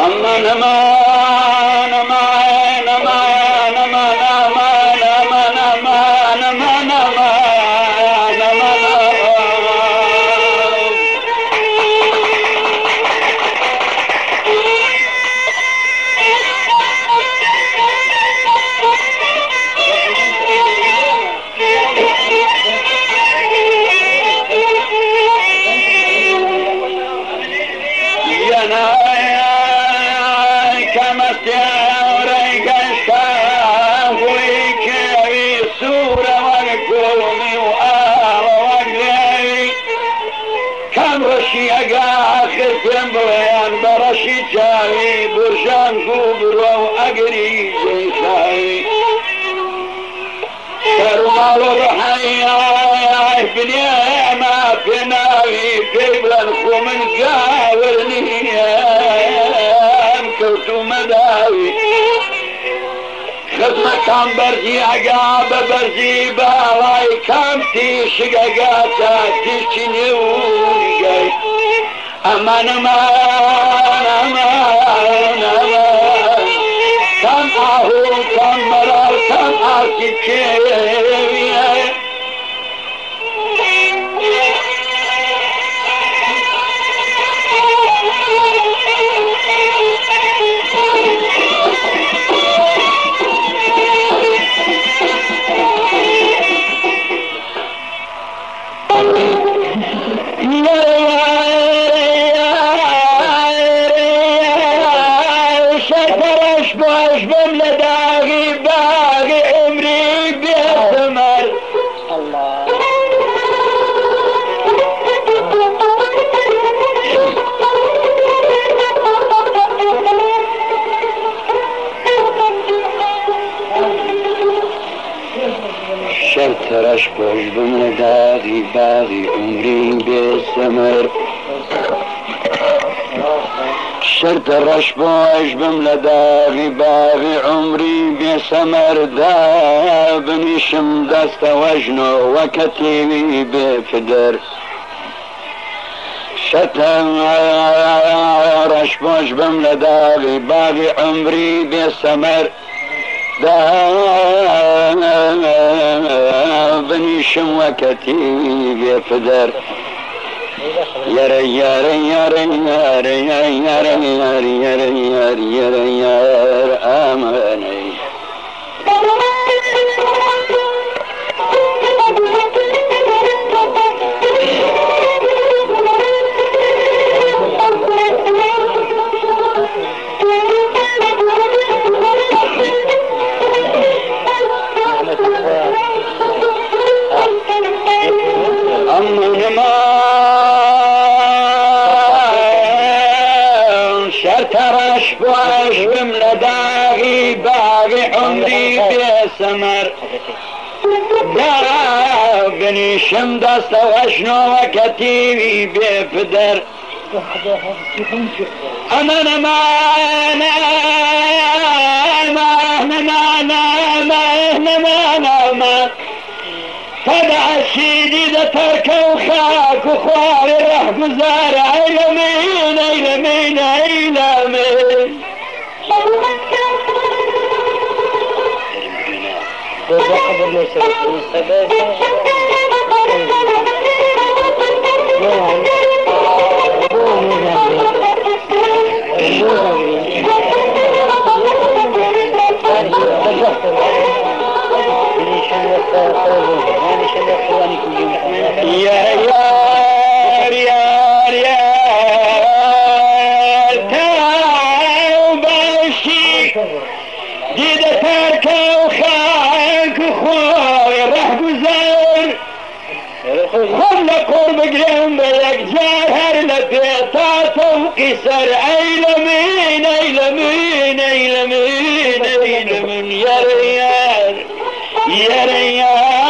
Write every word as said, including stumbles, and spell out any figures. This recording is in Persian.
أما نما نما نما نما نما نما نما نما نما بڵێیان بەڕەشی چاوی برژان و بڕۆ و ئەگری جێخاوی سەرماڵ و ڕەحەیای بنێ ئەمە پێناوی پێی بڵێن خۆ من گاور نییەم کەوتومە داوی خزمە کام بەرزی ئەگا بە بەرزی باوای کام تیشگەگا تا تیشی نێونگەی أمان أمان أمان أمان كم أهو كم مرار كم أكيد ترش باش بم داغی باغی عمری بسمر شر ترش باش بم لداغی باغی عمری بسمر دا بنیشم دست وجنو وکتیوی بفدر شترش باش بم لداغی باغی عمری بسمر دا بنيشم وكتيب يفدر يرى يرى يرى يرى يرى يرى يرى يرى يرى يرى آماني شرترش باش بم لداغي باغي عمري بسمر دا بنيشم دست وشنو وكتيبي بفدر أنا نما نما نما نما نما نما فدع السيدي ذا ترك وخاك وخواري راح قزار عيلمين عيلمين عيلمين يا يار يار يار تعال باشي جيد تركه وخاك وخوي راح قزار خل قرب قريم بيك جاهر لبيطات وقصر ايلمين ايلمين ايلمين ايلمين يا ريال يا ريال